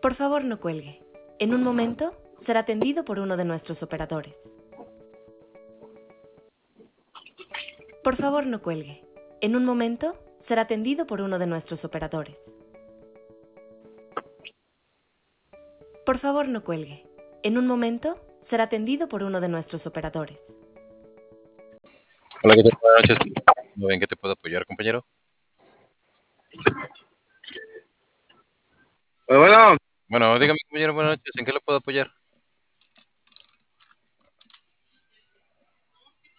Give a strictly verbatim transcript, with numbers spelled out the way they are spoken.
Por favor, no cuelgue. En un momento será atendido por uno de nuestros operadores. Por favor, no cuelgue. En un momento será atendido por uno de nuestros operadores. Por favor, no cuelgue. En un momento será atendido por uno de nuestros operadores. Hola, ¿qué tal? Buenas noches. Muy bien, ¿qué te puedo apoyar, compañero? Pues bueno. Bueno, dígame, compañero, buenas noches, ¿en qué le puedo apoyar?